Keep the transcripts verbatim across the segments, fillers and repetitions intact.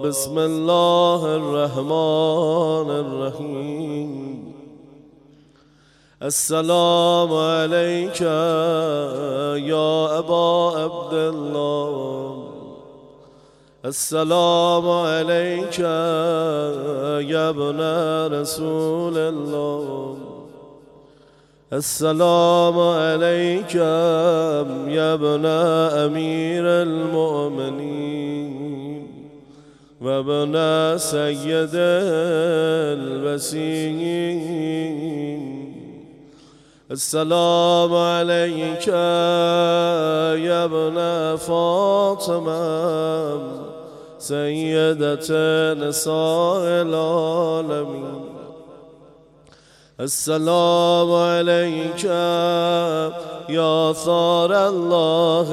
بسم الله الرحمن الرحیم. السلام عليك يا أبا عبد الله. السلام عليك يا ابن رسول الله. السلام عليك يا ابن أمير المؤمنين وابن سيد الوصيين. السلام عليك يا ابن فاطمة سيدة نساء العالمين. السلام عليك يا ثار الله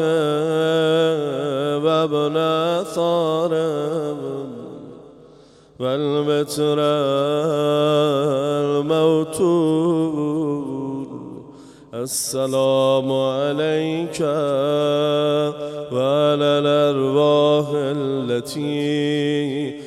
وابن ثار والبتر الموتور. السلام عليك وعلى الأرواح التي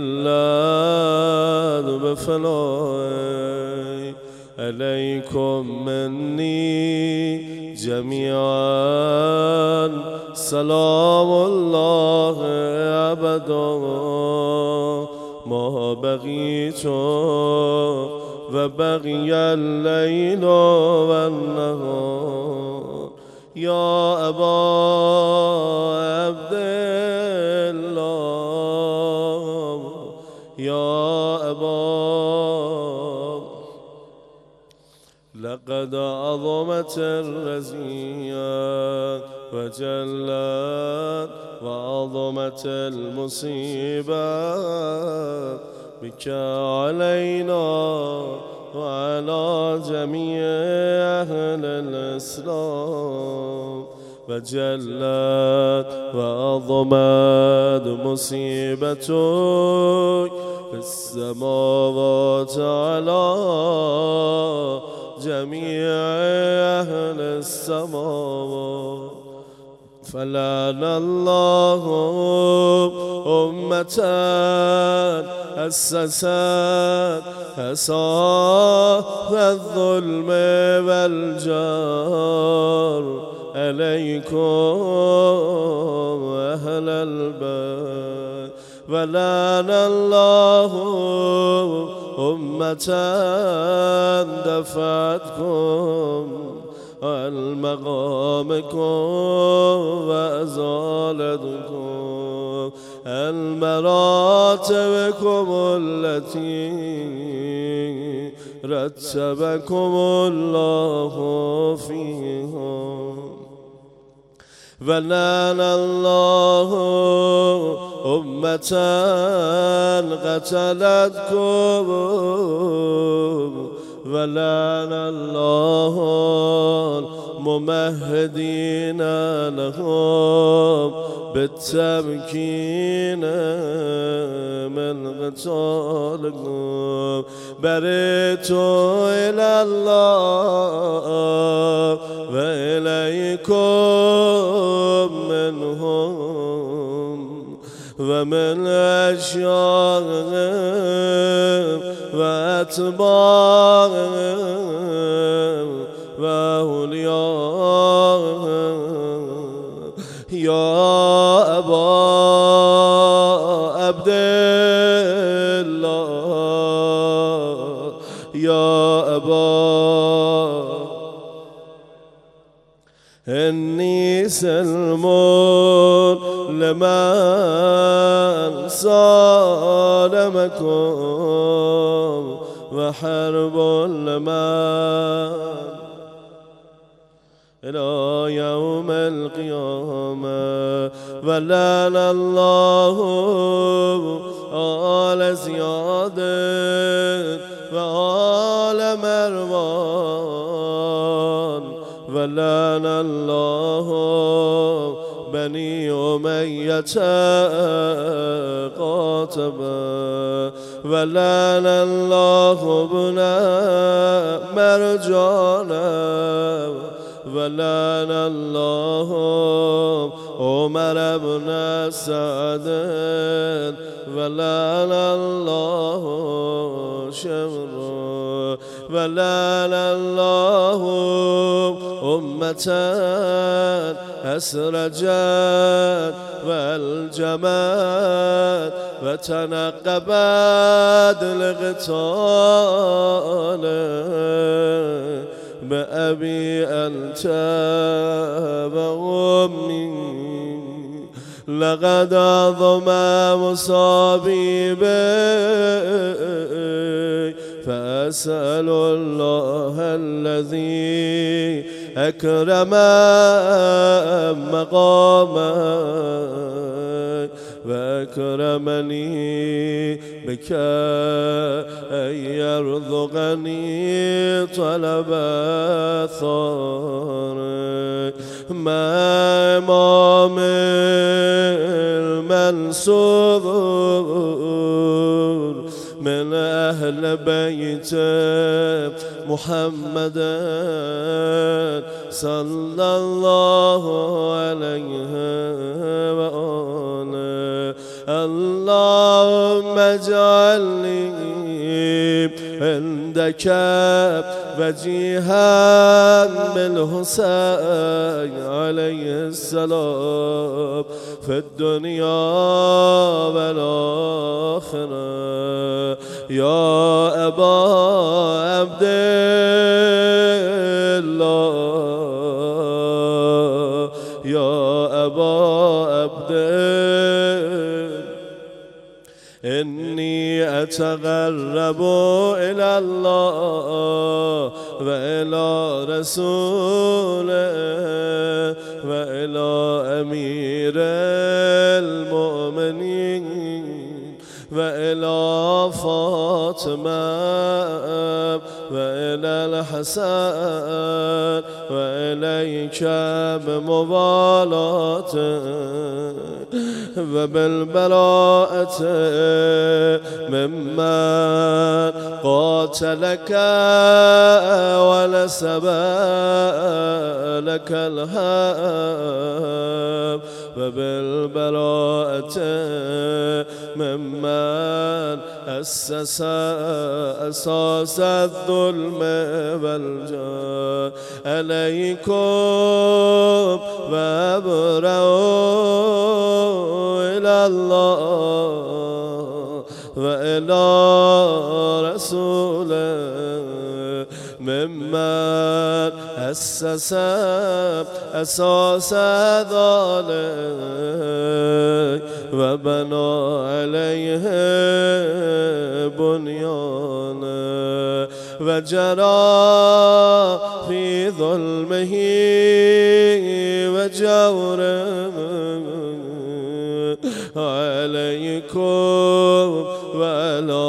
هلت بفنائك. عليكم مني جميعا سلام الله أبدا ما بقيت وبقي الليل والنهار. يا أبا عبد الله يا أبا لقد عظمت الرزية وجلت وعظمت المصيبة بك علينا وعلى جميع أهل الإسلام. وجلت وعظمت مصيبتك في السماوات على جميع أهل السماوات. فلعن الله أمة أسست أساس الظلم والجار. عليكم أهل البيت. ولعن الله أمة دفعتكم عن مقامكم وأزالتكم عن مراتبكم التي رتبكم الله فيها. ولعن الله أمة قتلتكم. ولعن الله الممهدين لهم بالتمكين من قتالكم. برئت إلى الله وإليكم منهم ومن أشياءهم وأتباعهم وأولياءهم. يا أبا عبد الله يا أبا إني سلم لمن صالمكم وحرب لمن إلى يوم القيامة. ولعن الله آل زياد وآل مروان. ولعن الله بني أمية قاتبا. ولعن الله ابن مرجانا. ولعن الله عمر بن سعد ولعن الله شمره ولعن الله أمة أسرجت والجمات وتنقبت القتال بأبي أنت وأمي لقد عظم مصابي فأسأل الله الذي أكرم مقامك وأكرمني بك أن يرزقني طلب ثارك مع إمام المنصور من أهل بيت محمد صلى الله عليه وآله اللهم اجعلني عندك وجيها بالحسين عليه السلام في الدنيا والآخرة يا أبا عبد الله يا أبا عبد إني أتقرب إلى الله وإلى رسوله وإلى أمير المؤمنين وإلى فاطمة وإلى الحسن وإليك بمبالاته وبالبراءة ممن قاتلك ونسب لك الهام وبالبراءة ممن أسس أساس الظلم والجور عليكم وأبرأوا إلى الله وإلى رسوله ممن أسس أساس ذلك وبنى عليه بنيانا وجرى في ظلمه وجوره عليكم وعلى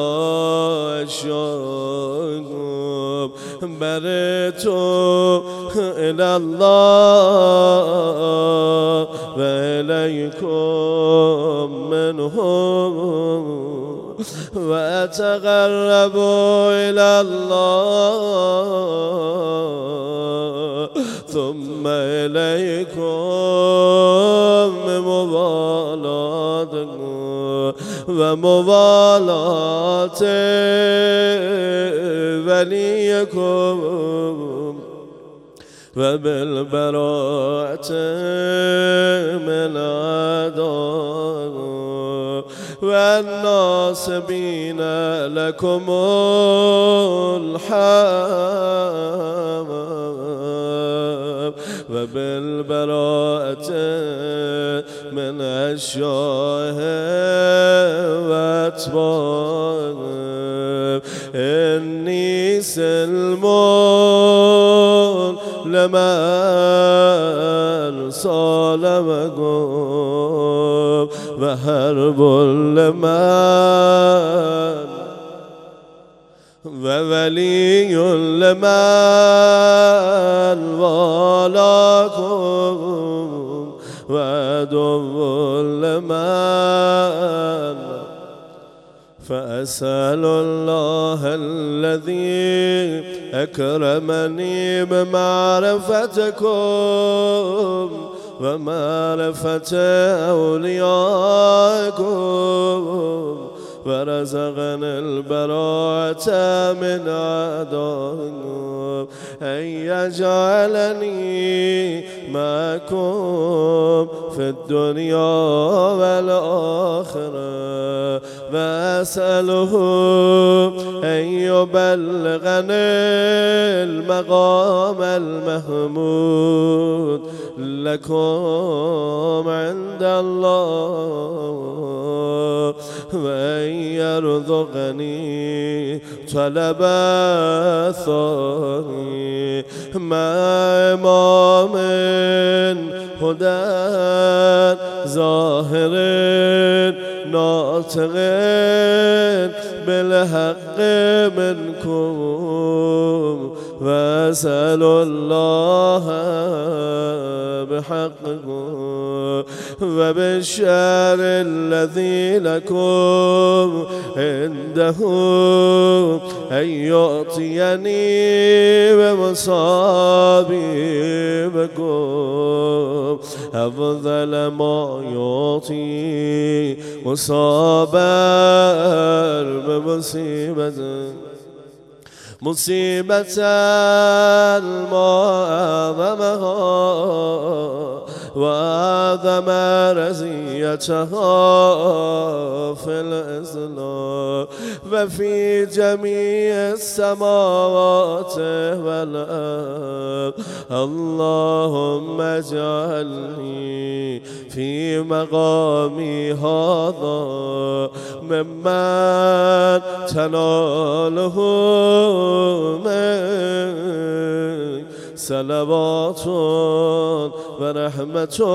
أشياءكم برئت إلى الله وإليكم منهم وأتقرب إلى الله ثم إليكم بمبالاتكم ومبالاة وليكم وبالبراءة من أعدائكم والناصبين لكم الحمام وبالبراءة من أشيائهم وأتباعهم إني سلم لمن صالمكم وحرب لمن وولي لمن والاكم وعدو لمن فأسأل الله الذي أكرمني بمعرفتكم ومعرفة أوليائكم ورزقنا البراءة من أعدائكم أن يجعلني معكم في الدنيا والآخرة وأسأله أن يبلغني المقام المحمود لكم عند الله وأن يرزقني طلب الثاني مع إمام هدى ظاهر ناطق بالحق منكم وأسأل الله بحقكم وبالشر الذي لكم عنده أن يعطيني بمصابيبكم أفضل ما يعطي مصابر بمصيبة مصيبة ما أعظمها وأعظم رزيتها في الإسلام وفي جميع السماوات والأرض. اللهم اجعلني في مقامي هذا ممن تناله من صلوات ورحمة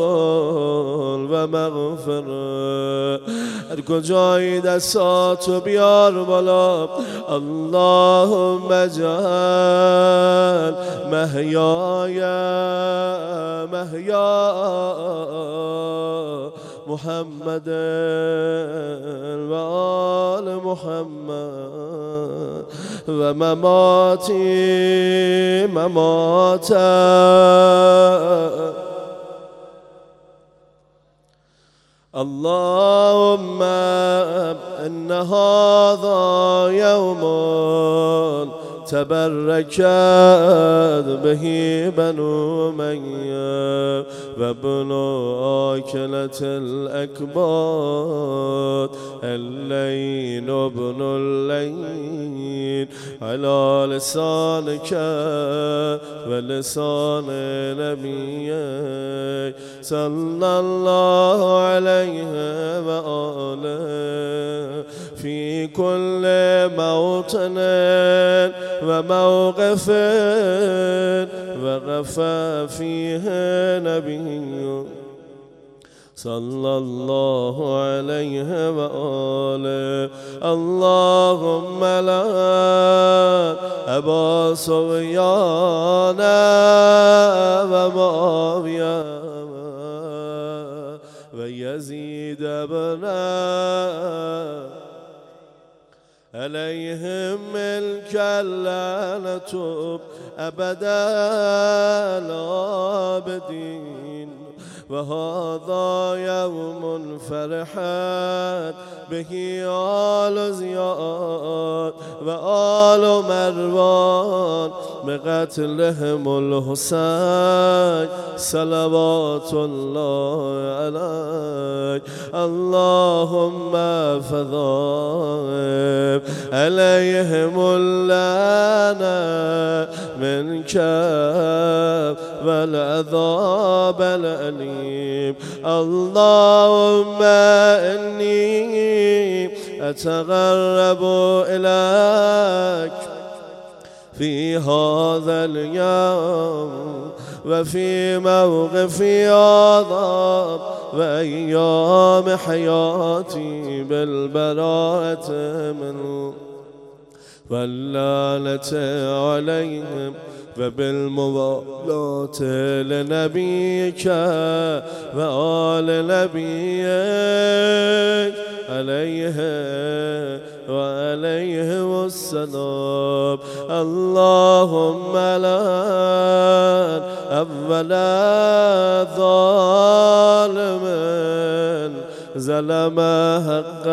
ومغفرة. هر کجایی دستاتو بیار بالا. اللهم اجعل محیای محیا محمد و آل محمد و مماتی ممات اللهم إن هذا يوم تبركت به بنو أمية وابن آكلة الأكباد اللين ابن اللين على لسانك ولسان نبيك صلى الله عليه وآله في كل موطن وموقف وقف فيه نبي صلى الله عليه وآله. اللهم لا أبا سفيان ومعاوية ويزيد بن عليهم ملك اللعنة أبدا الآبدين. وهذا يوم فرحت به آل زياد وآل مروان بقتلهم الحسين صلوات الله عليه. اللهم فضائب عليهم اللعنة منك والعذاب الأليم. اللهم إني أتقرب إليك في هذا اليوم وفي موقف هذا وأيام حياتي بالبراءة منه واللعنة عليهم وبالموالاة لنبيك وآل نبيك عليه وعليهم السلام. اللهم لعن اول ظالم ظلم حق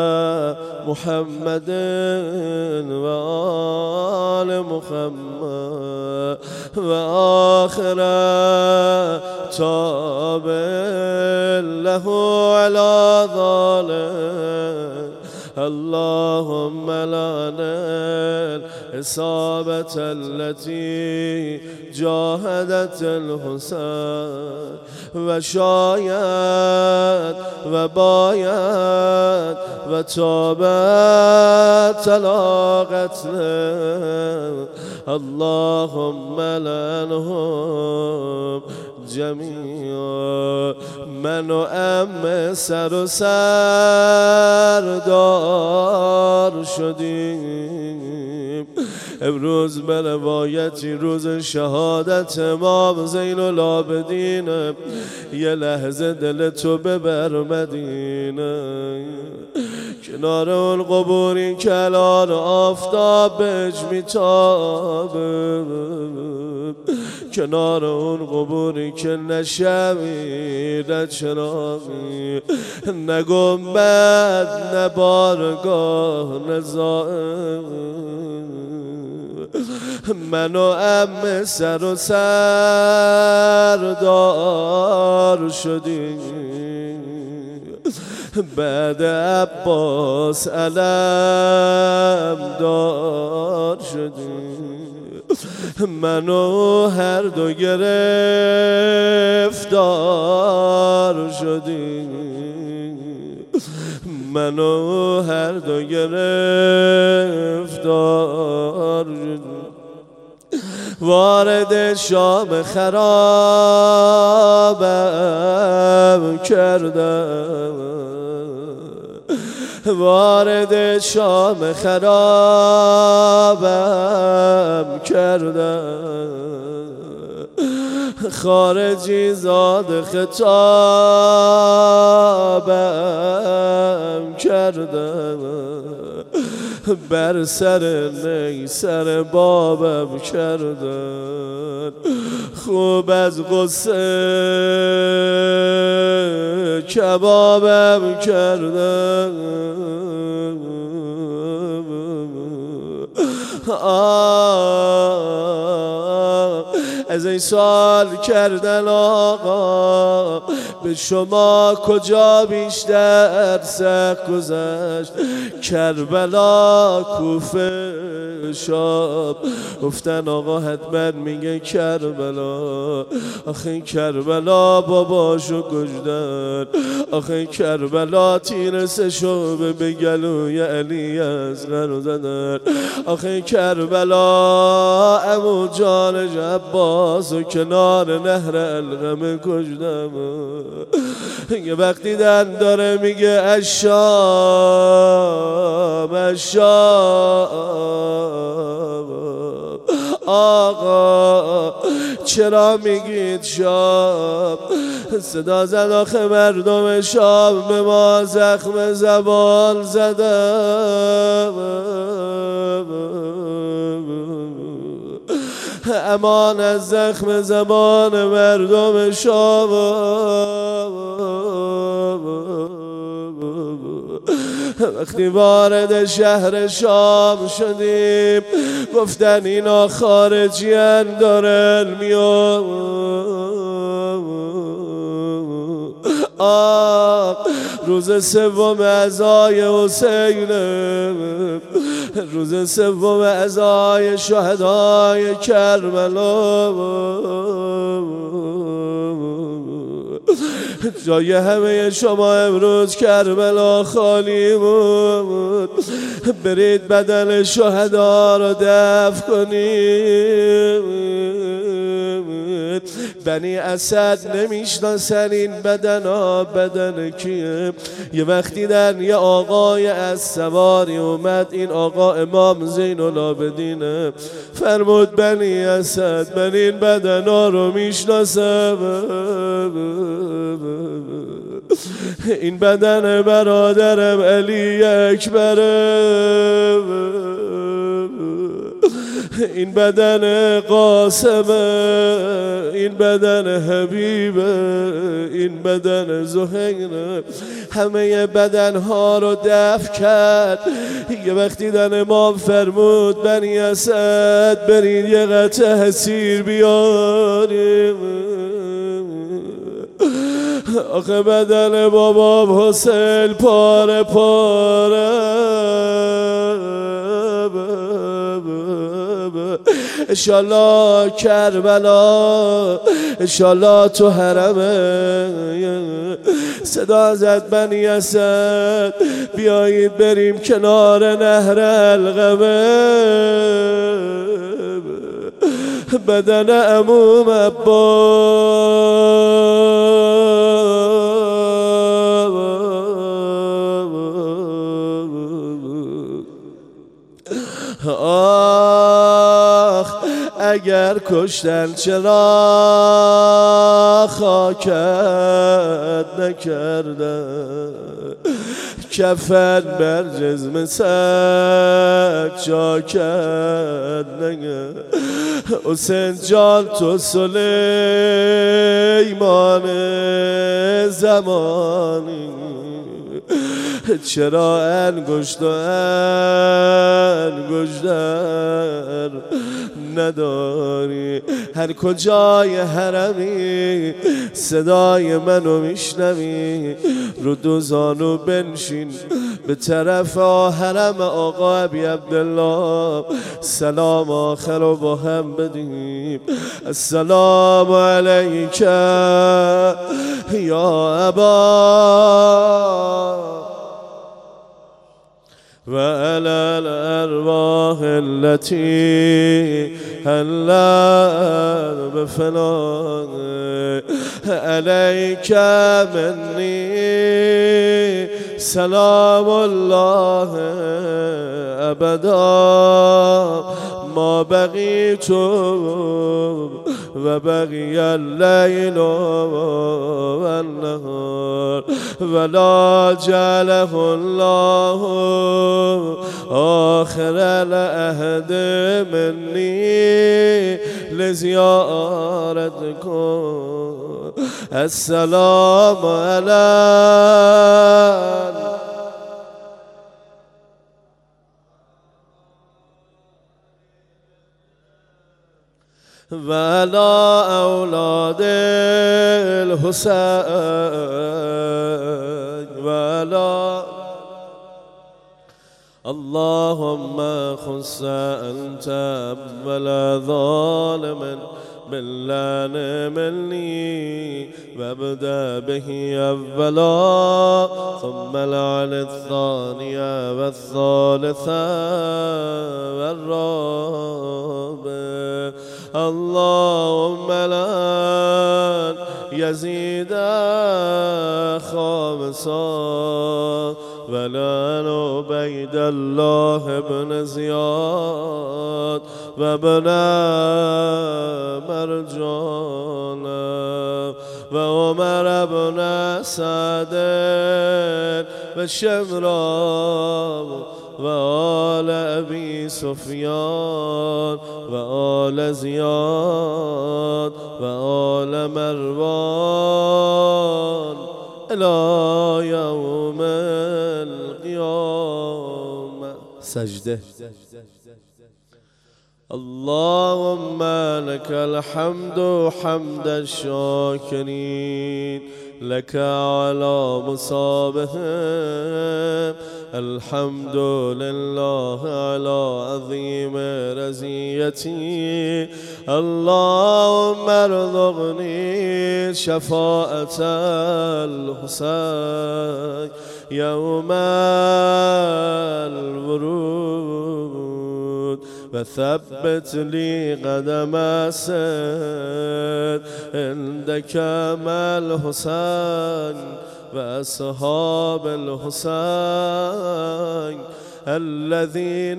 محمد و آل محمد و آخر تاب له على ظالم اللهم لعن الإصابة التي جاهدت الحسين و شاید و باید و تابت على قتله اللهم لعنهم جمیعا. من و ام سر و سردار شدیم امروز به روایتی روز شهادت امام زین العابدین. یه لحظه دل تو ببر مدینه، کنار اون قبوری که الان آفتاب بهش میتابه، کنار اون قبوری که نشمی نه چراغی نه گنبد نه بارگاه نه زائر. من و ام سر و سردار شدیم بعد عباس علم دار شدیم. من و هر دو گرفتار شدیم، من و هر دو گرفتار شدیم. وارد شام خرابم کردم، وارد شام خرابم کردم. خارجی زاد خطابم کردم، بر سر نی سر بابم کردن. خوب از غصه کبابم کردن. آه از این سوال کردن آقا به شما کجا بیشتر سخت گذشت؟ کربلا کوفه شام؟ گفتن آقا حتما میگه کربلا. آخه کربلا باباشو کشتن، آخه کربلا تیر سشو به گلوی علی اصغر زدن، آخه کربلا عمو جان جباس و کنار نهر القمه کشتم. یه وقتی دن داره میگه الشام الشام، آقا چرا میگید شام؟ صدا زد آخه مردم شام به ما زخم زبان زدم. امان از زخم زبان مردم شام. وقتی وارد شهر شام شدیم گفتن اینا خارجیان دارن میان. آه روز سوم عزای حسین، روز سوم عزای شهدای کربلا. جای همه شما امروز کربلا خالی بود. برید بدن شهدا رو دفن کنید. بنی اسد نمیشناسن این بدن ها بدن کیه. یه وقتی در یه آقای از سواری اومد، این آقا امام زین العابدینه، فرمود بنی اسد من این بدن ها رو میشناسم، این بدن برادرم علی اکبره. این بدن قاسمه، این بدن حبیبه، این بدن زهیره. همه بدنها رو دفع کرد. یه وقتی دن امام فرمود بنی اسد برید یه قطعه حسیر بیاریم. آخه بدن بابام حسین پاره پاره. انشالله کربلا، انشالله تو حرمه. صدا زد بنی اسد بیایید بریم کنار نهر القمه. بدن عموم آخ اگر کشتن چرا خاکت نکردن، کفن بر جسم سگ چاکت نگه. حسین جان تو سلیمان زمانی، چرا انگشت و انگشتر نداری؟ هر کجای حرمی صدای منو میشنوی، رو دو زانو بنشین به طرف حرم آقا ابی عبدالله سلام آخر رو با هم بدیم. السلام علیک یا ابا و علی الارواح التي حلت بفنائك عليك مني سلام الله ابدا ما بقيت و بقي الليل والنهار ولا جعله الله آخر العهد مني لزيارتكم. السلام عليكم وعلى أولاد الحسين وعلى اللهم خص أنت ولا ظالم باللعن مني وابدأ به أولا ثم لعن الثانية والثالثة والرابع. اللهم لعن يزيد خامسا ولعن عبيد الله بن زياد وابن مرجان وعمر بن سعد وشمران وآل أبي سفيان وآل زياد وآل مروان إلى يوم القيامة. سجده. اللهم لك الحمد حمد الشاكرين لك على مصابهم. الحمد لله على عظيم رزيتي. اللهم ارزقني شفاعة الحسين يوم الورود وثبت لي قدم السد عندك مع الحسين وأصحاب الحسين الذين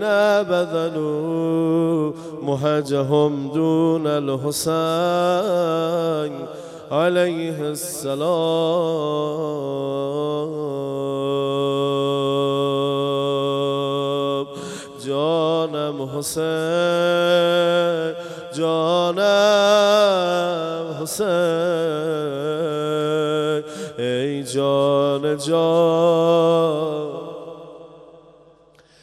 بذلوا مهجهم دون الحسين عليه السلام. جانم حسین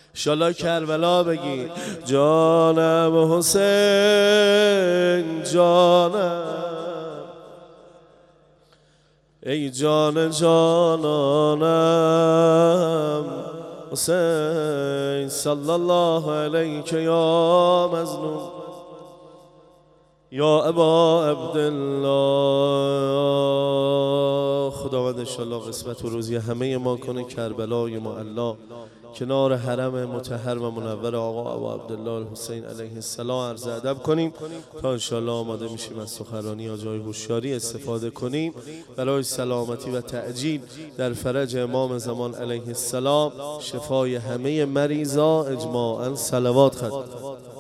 انشالله کربلا بگی جانم حسین جانم، ای جان جانانم حسین صلی الله علیک یا مظلوم یا ابا عبدالله. خداوند انشالله قسمت و روزی همه ما کنه کربلای معلا کنار حرم مطهر و منور آقا ابا عبدالله الحسین علیه السلام عرض ادب کنیم تا انشالله آماده میشیم از سخنرانی یا جای هوشیاری استفاده کنیم برای سلامتی و تعجیل در فرج امام زمان علیه السلام، شفای همه مریضا اجماعاً صلوات ختم.